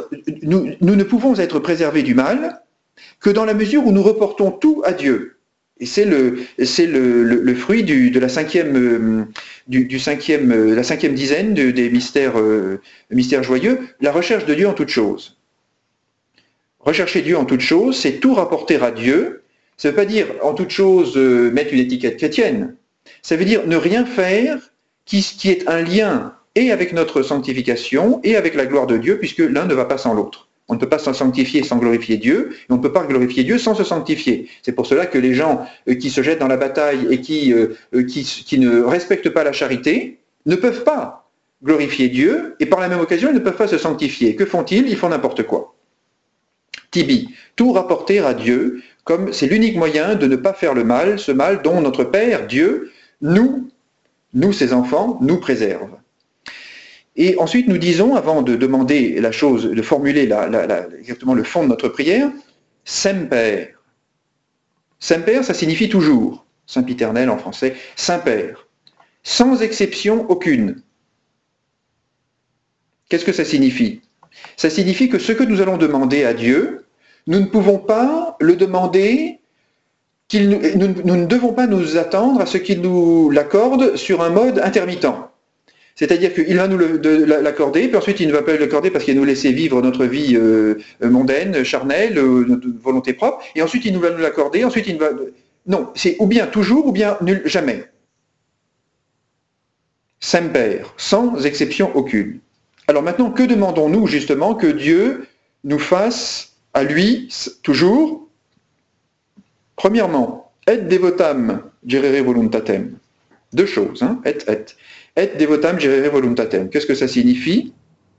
ne pouvons être préservés du mal que dans la mesure où nous reportons tout à Dieu. Et c'est le fruit de la cinquième dizaine des mystères joyeux, la recherche de Dieu en toutes choses. Rechercher Dieu en toutes choses, c'est tout rapporter à Dieu. Ça ne veut pas dire en toutes choses mettre une étiquette chrétienne. Ça veut dire ne rien faire qui est un lien et avec notre sanctification et avec la gloire de Dieu, puisque l'un ne va pas sans l'autre. On ne peut pas se sanctifier sans glorifier Dieu, et on ne peut pas glorifier Dieu sans se sanctifier. C'est pour cela que les gens qui se jettent dans la bataille et qui ne respectent pas la charité ne peuvent pas glorifier Dieu, et par la même occasion, ils ne peuvent pas se sanctifier. Que font-ils? Ils font n'importe quoi. Tibi, tout rapporter à Dieu, comme c'est l'unique moyen de ne pas faire le mal, ce mal dont notre Père, Dieu, nous ses enfants, nous préserve. Et ensuite, nous disons, avant de demander la chose, de formuler exactement le fond de notre prière, Semper. Semper, ça signifie toujours, Saint-Piternel en français, Saint-Père, sans exception aucune. Qu'est-ce que ça signifie? Ça signifie que ce que nous allons demander à Dieu, nous ne pouvons pas le demander, nous ne devons pas nous attendre à ce qu'il nous l'accorde sur un mode intermittent. C'est-à-dire qu'il va nous l'accorder, puis ensuite il ne va pas l'accorder parce qu'il va nous laisser vivre notre vie mondaine, charnelle, notre volonté propre, et ensuite il va nous l'accorder, ensuite il va... Non, c'est ou bien toujours, ou bien nul, jamais. Semper, sans exception aucune. Alors maintenant, que demandons-nous justement que Dieu nous fasse à lui, toujours? Premièrement, et devotam gerere voluntatem. Deux choses, hein, et devotam gerere voluntatem. Qu'est-ce que ça signifie?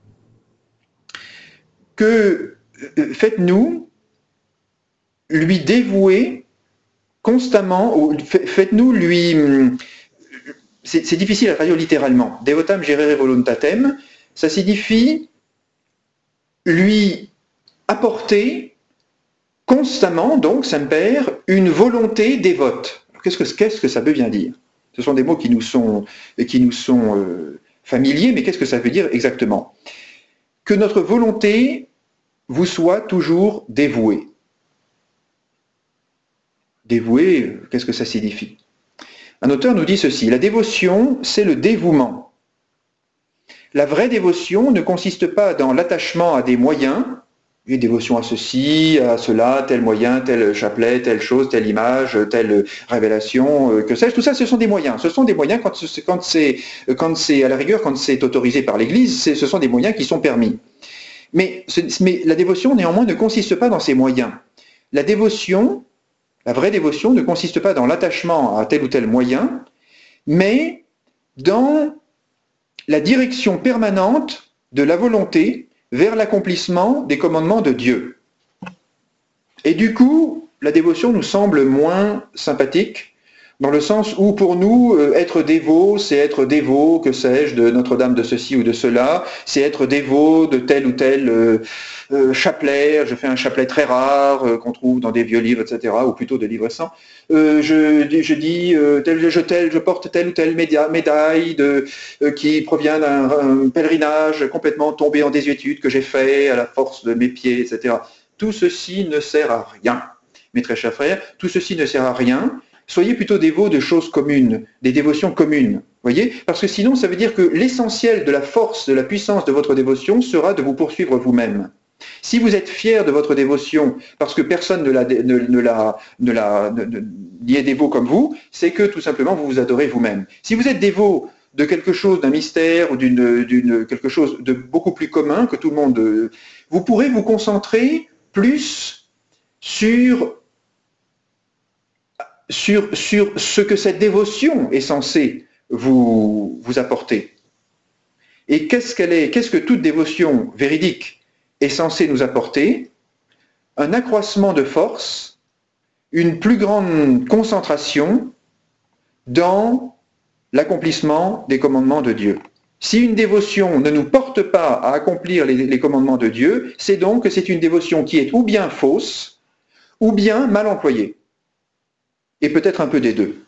Que faites-nous lui dévouer constamment, ou faites-nous lui... C'est difficile à traduire littéralement. Devotam gerere voluntatem, ça signifie lui apporter constamment, donc, Saint-Père, une volonté dévote. Qu'est-ce que ça veut bien dire? Ce sont des mots qui nous sont familiers, mais qu'est-ce que ça veut dire exactement? Que notre volonté vous soit toujours dévouée. Dévouée, qu'est-ce que ça signifie? Un auteur nous dit ceci, la dévotion, c'est le dévouement. La vraie dévotion ne consiste pas dans l'attachement à des moyens, une dévotion à ceci, à cela, tel moyen, tel chapelet, telle chose, telle image, telle révélation, que sais-je. Tout ça, ce sont des moyens. Ce sont des moyens quand c'est à la rigueur, quand c'est autorisé par l'Église, ce sont des moyens qui sont permis. Mais la dévotion, néanmoins, ne consiste pas dans ces moyens. La dévotion, la vraie dévotion, ne consiste pas dans l'attachement à tel ou tel moyen, mais dans la direction permanente de la volonté vers l'accomplissement des commandements de Dieu. Et du coup, la dévotion nous semble moins sympathique, dans le sens où pour nous, être dévot, c'est être dévot, que sais-je, de Notre-Dame de ceci ou de cela, c'est être dévot de tel ou tel chapelet, je fais un chapelet très rare qu'on trouve dans des vieux livres, etc., ou plutôt des livres récents. Je porte telle ou telle médaille qui provient d'un pèlerinage complètement tombé en désuétude que j'ai fait à la force de mes pieds, etc. Tout ceci ne sert à rien, mes très chers frères, tout ceci ne sert à rien. Soyez plutôt dévots de choses communes, des dévotions communes, voyez? Parce que sinon, ça veut dire que l'essentiel de la force, de la puissance de votre dévotion sera de vous poursuivre vous-même. Si vous êtes fier de votre dévotion parce que personne n'y est dévot comme vous, c'est que tout simplement vous vous adorez vous-même. Si vous êtes dévot de quelque chose, d'un mystère ou quelque chose de beaucoup plus commun que tout le monde, vous pourrez vous concentrer plus sur ce que cette dévotion est censée vous apporter. Et qu'est-ce que toute dévotion véridique est censée nous apporter? Un accroissement de force, une plus grande concentration dans l'accomplissement des commandements de Dieu. Si une dévotion ne nous porte pas à accomplir les commandements de Dieu, c'est donc que c'est une dévotion qui est ou bien fausse, ou bien mal employée. Et peut-être un peu des deux.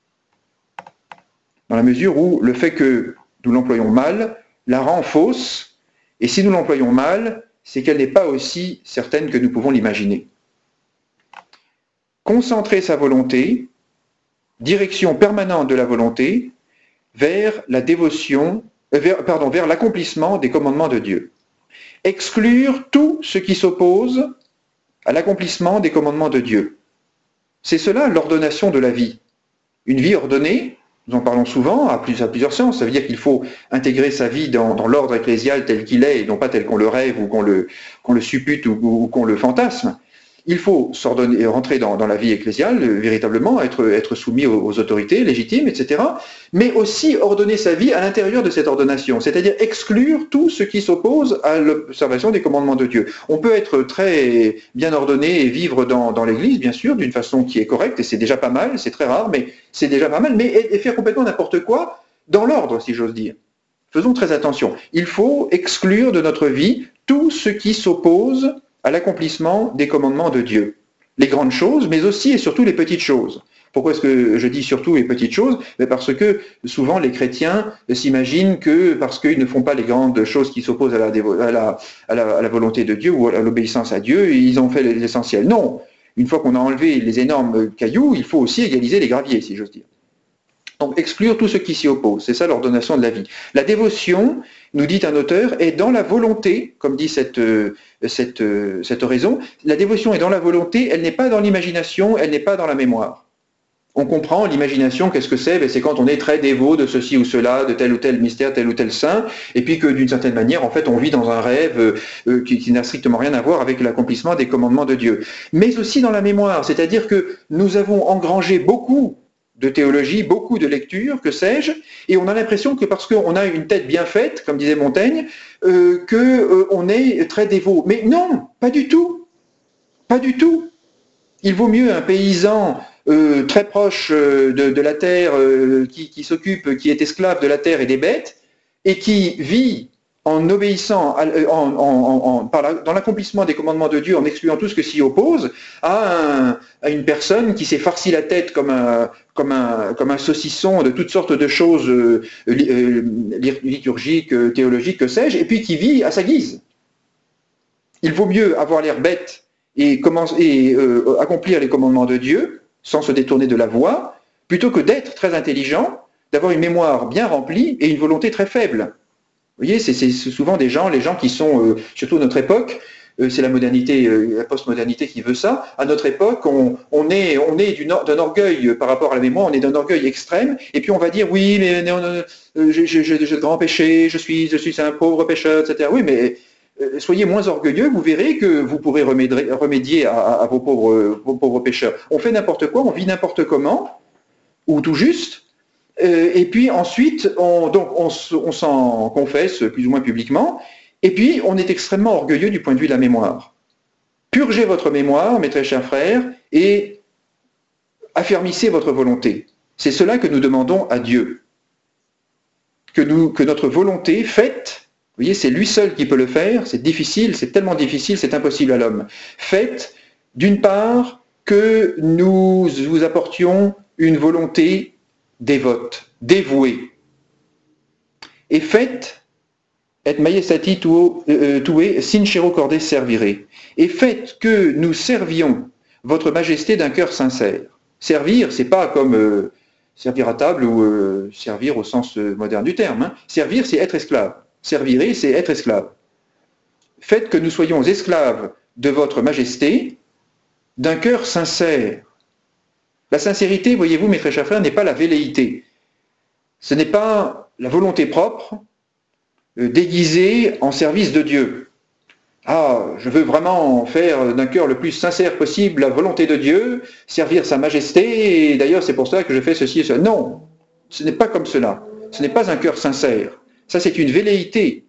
Dans la mesure où le fait que nous l'employons mal la rend fausse, et si nous l'employons mal, c'est qu'elle n'est pas aussi certaine que nous pouvons l'imaginer. concentrer sa volonté, direction permanente de la volonté, vers la dévotion, vers l'accomplissement des commandements de Dieu. Exclure tout ce qui s'oppose à l'accomplissement des commandements de Dieu. C'est cela l'ordonnation de la vie. Une vie ordonnée, nous en parlons souvent à plusieurs sens, ça veut dire qu'il faut intégrer sa vie dans l'ordre ecclésial tel qu'il est, et non pas tel qu'on le rêve ou qu'on le suppute ou qu'on le fantasme. Il faut rentrer dans la vie ecclésiale, véritablement, être soumis aux autorités légitimes, etc., mais aussi ordonner sa vie à l'intérieur de cette ordonnation, c'est-à-dire exclure tout ce qui s'oppose à l'observation des commandements de Dieu. On peut être très bien ordonné et vivre dans l'Église, bien sûr, d'une façon qui est correcte, et c'est déjà pas mal, c'est très rare, mais c'est déjà pas mal, mais et faire complètement n'importe quoi dans l'ordre, si j'ose dire. Faisons très attention. Il faut exclure de notre vie tout ce qui s'oppose à l'accomplissement des commandements de Dieu. Les grandes choses, mais aussi et surtout les petites choses. Pourquoi est-ce que je dis surtout les petites choses? Parce que souvent les chrétiens s'imaginent que parce qu'ils ne font pas les grandes choses qui s'opposent à la volonté de Dieu ou à l'obéissance à Dieu, ils ont fait l'essentiel. Non, une fois qu'on a enlevé les énormes cailloux, il faut aussi égaliser les graviers, si j'ose dire. Donc exclure tout ce qui s'y oppose, c'est ça l'ordonnation de la vie. La dévotion, nous dit un auteur, est dans la volonté, comme dit cette oraison, la dévotion est dans la volonté, elle n'est pas dans l'imagination, elle n'est pas dans la mémoire. On comprend l'imagination, qu'est-ce que c'est? C'est quand on est très dévot de ceci ou cela, de tel ou tel mystère, tel ou tel saint, et puis que d'une certaine manière, en fait, on vit dans un rêve qui n'a strictement rien à voir avec l'accomplissement des commandements de Dieu. Mais aussi dans la mémoire, c'est-à-dire que nous avons engrangé beaucoup de théologie, beaucoup de lectures, que sais-je, et on a l'impression que parce qu'on a une tête bien faite, comme disait Montaigne, qu'on est très dévot. Mais non, pas du tout. Pas du tout. Il vaut mieux un paysan très proche de la terre, qui s'occupe, qui est esclave de la terre et des bêtes, et qui vit en obéissant, dans l'accomplissement des commandements de Dieu, en excluant tout ce qui s'y oppose, à une personne qui s'est farci la tête comme un saucisson de toutes sortes de choses liturgiques, théologiques, que sais-je, et puis qui vit à sa guise. Il vaut mieux avoir l'air bête et accomplir les commandements de Dieu, sans se détourner de la voie, plutôt que d'être très intelligent, d'avoir une mémoire bien remplie et une volonté très faible. Vous voyez, c'est souvent les gens qui sont, surtout à notre époque, c'est la modernité, la postmodernité qui veut ça. À notre époque, on est d'un orgueil par rapport à la mémoire, on est d'un orgueil extrême, et puis on va dire oui, mais j'ai de grands péchés, je suis un pauvre pécheur, etc. Oui, mais soyez moins orgueilleux, vous verrez que vous pourrez remédier à vos pauvres pécheurs. On fait n'importe quoi, on vit n'importe comment, ou tout juste. Et puis ensuite, on s'en confesse plus ou moins publiquement, et puis on est extrêmement orgueilleux du point de vue de la mémoire. Purgez votre mémoire, mes très chers frères, et affermissez votre volonté. C'est cela que nous demandons à Dieu. Que notre volonté faite, vous voyez, c'est lui seul qui peut le faire, c'est difficile, c'est tellement difficile, c'est impossible à l'homme. Faite, d'une part, que nous vous apportions une volonté dévote, dévouée. Et faites, et majestati tuae sincero corde servire. Et faites que nous servions votre majesté d'un cœur sincère. Servir, c'est pas comme servir à table ou servir au sens moderne du terme. Hein. Servir, c'est être esclave. Servire, c'est être esclave. Faites que nous soyons esclaves de votre majesté d'un cœur sincère. La sincérité, voyez-vous, mes très chers frères, n'est pas la velléité. Ce n'est pas la volonté propre déguisée en service de Dieu. Ah, je veux vraiment faire d'un cœur le plus sincère possible la volonté de Dieu, servir sa majesté, et d'ailleurs c'est pour cela que je fais ceci et cela. Non, ce n'est pas comme cela. Ce n'est pas un cœur sincère. Ça, c'est une velléité.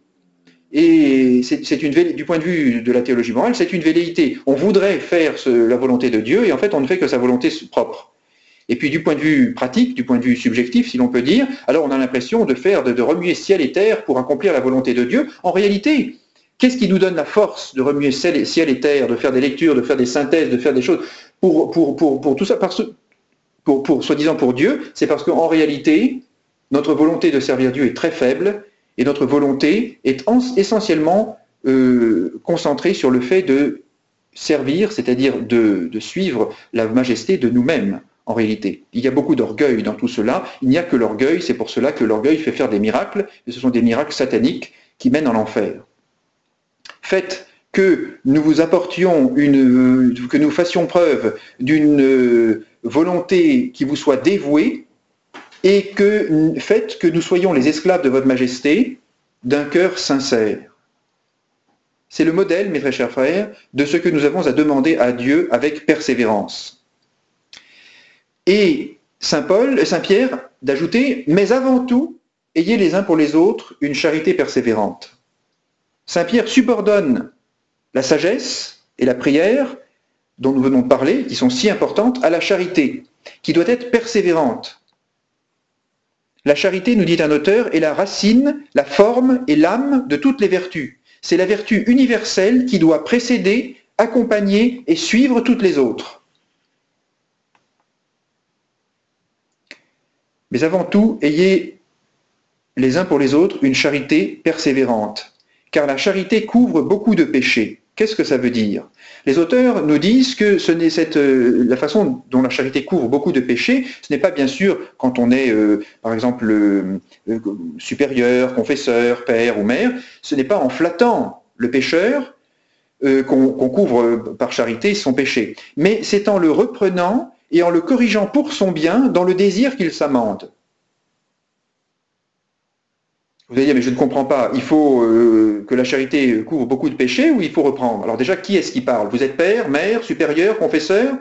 Et du point de vue de la théologie morale, c'est une velléité. On voudrait faire la volonté de Dieu, et en fait, on ne fait que sa volonté propre. Et puis du point de vue pratique, du point de vue subjectif, si l'on peut dire, alors on a l'impression de remuer ciel et terre pour accomplir la volonté de Dieu. En réalité, qu'est-ce qui nous donne la force de remuer ciel et terre, de faire des lectures, de faire des synthèses, de faire des choses pour tout ça, soi-disant pour Dieu? C'est parce qu'en réalité, notre volonté de servir Dieu est très faible, et notre volonté est essentiellement concentrée sur le fait de servir, c'est-à-dire de suivre la majesté de nous-mêmes, en réalité. Il y a beaucoup d'orgueil dans tout cela. Il n'y a que l'orgueil, c'est pour cela que l'orgueil fait faire des miracles, et ce sont des miracles sataniques qui mènent en enfer. Faites que nous vous apportions que nous fassions preuve d'une volonté qui vous soit dévouée, et faites que nous soyons les esclaves de votre majesté d'un cœur sincère. C'est le modèle, mes très chers frères, de ce que nous avons à demander à Dieu avec persévérance. Et Saint Pierre d'ajouter, mais avant tout, ayez les uns pour les autres une charité persévérante. Saint Pierre subordonne la sagesse et la prière, dont nous venons de parler, qui sont si importantes, à la charité, qui doit être persévérante. La charité, nous dit un auteur, est la racine, la forme et l'âme de toutes les vertus. C'est la vertu universelle qui doit précéder, accompagner et suivre toutes les autres. Mais avant tout, ayez les uns pour les autres une charité persévérante, car la charité couvre beaucoup de péchés. Qu'est-ce que ça veut dire? Les auteurs nous disent que ce n'est la façon dont la charité couvre beaucoup de péchés, ce n'est pas bien sûr quand on est, par exemple, supérieur, confesseur, père ou mère, ce n'est pas en flattant le pécheur qu'on couvre par charité son péché, mais c'est en le reprenant et en le corrigeant pour son bien dans le désir qu'il s'amende. Vous allez dire, mais je ne comprends pas, il faut que la charité couvre beaucoup de péchés ou il faut reprendre? Alors déjà, qui est-ce qui parle? Vous êtes père, mère, supérieur, confesseur?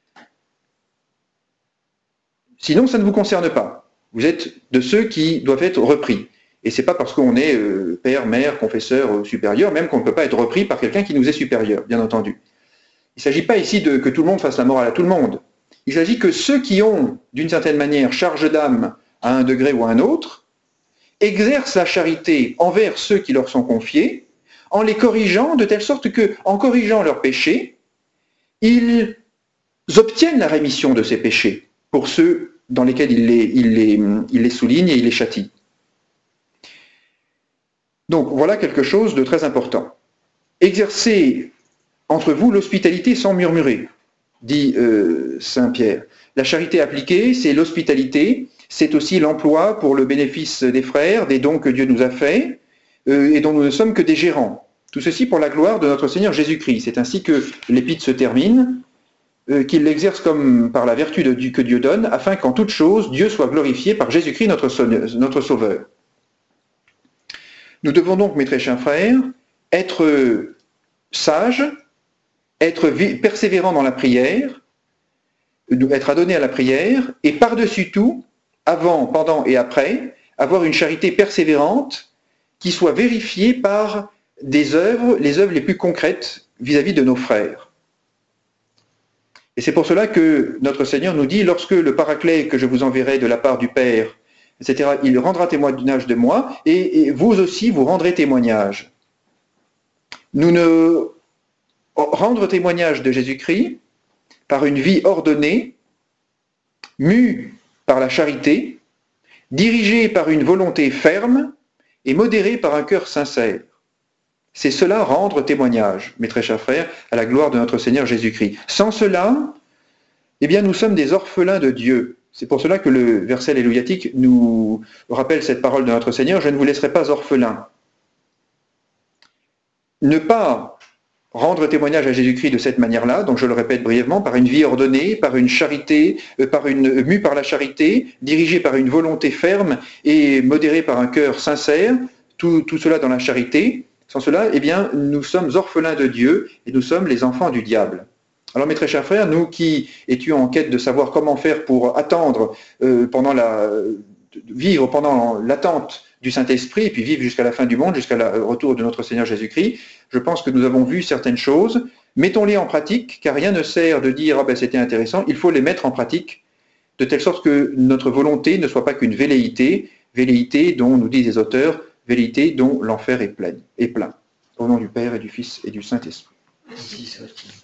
Sinon, ça ne vous concerne pas. Vous êtes de ceux qui doivent être repris. Et ce n'est pas parce qu'on est père, mère, confesseur, supérieur, même qu'on ne peut pas être repris par quelqu'un qui nous est supérieur, bien entendu. Il ne s'agit pas ici que tout le monde fasse la morale à tout le monde. Il s'agit que ceux qui ont, d'une certaine manière, charge d'âme à un degré ou à un autre, exercent la charité envers ceux qui leur sont confiés, en les corrigeant de telle sorte que, en corrigeant leurs péchés, ils obtiennent la rémission de ces péchés pour ceux dans lesquels il les souligne et il les châtie. Donc voilà quelque chose de très important. Exercez entre vous l'hospitalité sans murmurer, dit Saint Pierre. La charité appliquée, c'est l'hospitalité, c'est aussi l'emploi pour le bénéfice des frères, des dons que Dieu nous a faits, et dont nous ne sommes que des gérants. Tout ceci pour la gloire de notre Seigneur Jésus-Christ. C'est ainsi que l'épître se termine, qu'il l'exerce comme par la vertu que Dieu donne, afin qu'en toute chose, Dieu soit glorifié par Jésus-Christ notre Sauveur. Nous devons donc, mes très chers frères, être sages, être persévérants dans la prière, être adonnés à la prière, et par-dessus tout, avant, pendant et après, avoir une charité persévérante qui soit vérifiée par les œuvres les plus concrètes vis-à-vis de nos frères. Et c'est pour cela que notre Seigneur nous dit, lorsque le Paraclet que je vous enverrai de la part du Père, etc., il rendra témoignage de moi, et vous aussi, vous rendrez témoignage. Rendre témoignage de Jésus-Christ par une vie ordonnée, mue par la charité, dirigée par une volonté ferme et modérée par un cœur sincère. C'est cela rendre témoignage, mes très chers frères, à la gloire de notre Seigneur Jésus-Christ. Sans cela, eh bien, nous sommes des orphelins de Dieu. C'est pour cela que le verset alléluiatique nous rappelle cette parole de notre Seigneur, « Je ne vous laisserai pas orphelins ». Ne pas rendre témoignage à Jésus-Christ de cette manière-là, donc je le répète brièvement, par une vie ordonnée, par une charité, mue par la charité, dirigée par une volonté ferme et modérée par un cœur sincère, tout cela dans la charité. Sans cela, eh bien, nous sommes orphelins de Dieu et nous sommes les enfants du diable. Alors mes très chers frères, nous qui étions en quête de savoir comment faire pour attendre, vivre pendant l'attente du Saint-Esprit et puis vivre jusqu'à la fin du monde, jusqu'à le retour de notre Seigneur Jésus-Christ, je pense que nous avons vu certaines choses. Mettons-les en pratique, car rien ne sert de dire « Ah ben c'était intéressant », il faut les mettre en pratique, de telle sorte que notre volonté ne soit pas qu'une velléité dont, nous disent les auteurs, velléité dont l'enfer est plein. Au nom du Père et du Fils et du Saint-Esprit. Ainsi soit-il.